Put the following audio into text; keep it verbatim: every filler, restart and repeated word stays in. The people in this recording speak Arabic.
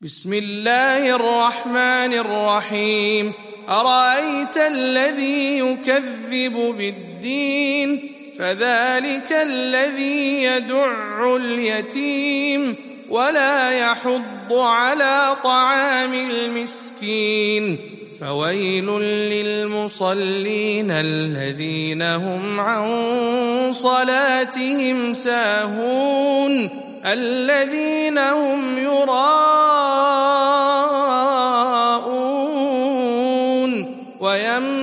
بسم الله الرحمن الرحيم أرأيت الذي يكذب بالدين فذلك الذي يدع اليتيم ولا يحض على طعام المسكين فويل للمصلين الذين هم عن صلاتهم ساهون الذين هم يراءون ويمنعون